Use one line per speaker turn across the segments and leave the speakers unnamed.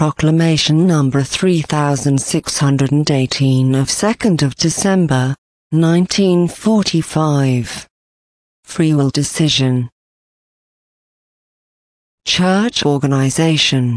Proclamation number 3618 of 2nd of December, 1945. Free will decision. Church organization.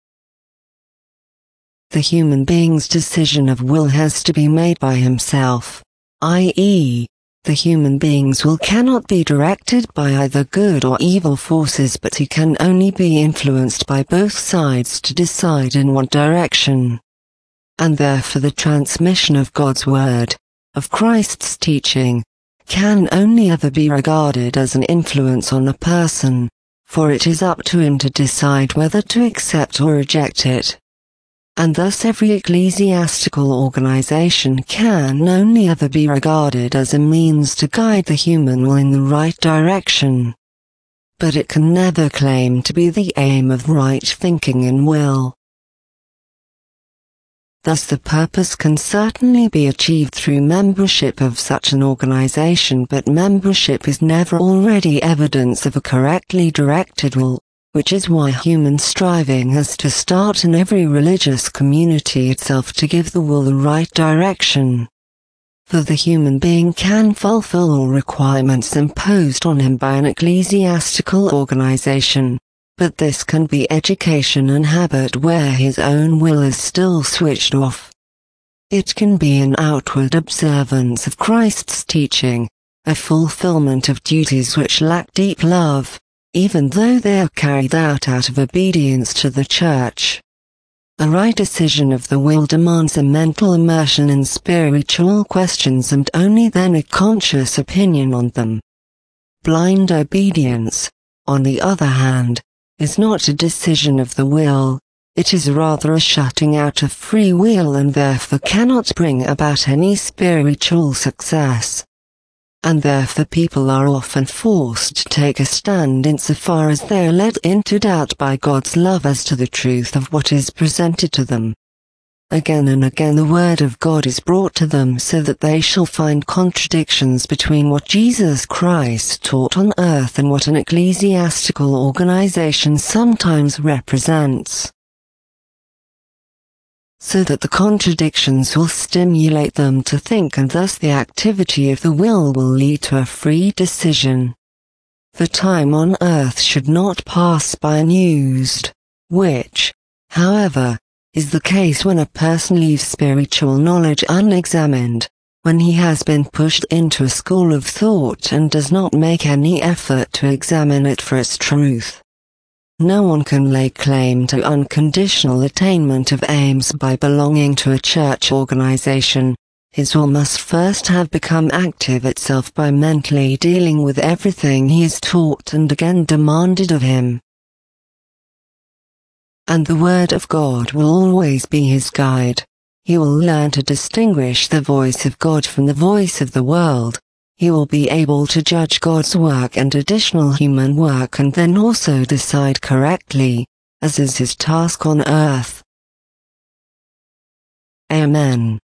The human being's decision of will has to be made by himself, i.e., the human being's will cannot be directed by either good or evil forces, but he can only be influenced by both sides to decide in what direction. And therefore the transmission of God's word, of Christ's teaching, can only ever be regarded as an influence on a person, for it is up to him to decide whether to accept or reject it. And thus every ecclesiastical organization can only ever be regarded as a means to guide the human will in the right direction. But it can never claim to be the aim of right thinking and will. Thus the purpose can certainly be achieved through membership of such an organization, but membership is never already evidence of a correctly directed will, which is why human striving has to start in every religious community itself to give the will the right direction. For the human being can fulfill all requirements imposed on him by an ecclesiastical organization, but this can be education and habit where his own will is still switched off. It can be an outward observance of Christ's teaching, a fulfillment of duties which lack deep love, even though they are carried out of obedience to the Church. A right decision of the will demands a mental immersion in spiritual questions and only then a conscious opinion on them. Blind obedience, on the other hand, is not a decision of the will, it is rather a shutting out of free will and therefore cannot bring about any spiritual success. And therefore people are often forced to take a stand insofar as they are led into doubt by God's love as to the truth of what is presented to them. Again and again the word of God is brought to them so that they shall find contradictions between what Jesus Christ taught on earth and what an ecclesiastical organization sometimes represents. So that the contradictions will stimulate them to think, and thus the activity of the will lead to a free decision. The time on earth should not pass by unused, which, however, is the case when a person leaves spiritual knowledge unexamined, when he has been pushed into a school of thought and does not make any effort to examine it for its truth. No one can lay claim to unconditional attainment of aims by belonging to a church organization. His will must first have become active itself by mentally dealing with everything he is taught and again demanded of him. And the word of God will always be his guide. He will learn to distinguish the voice of God from the voice of the world. He will be able to judge God's work and additional human work and then also decide correctly, as is his task on earth. Amen.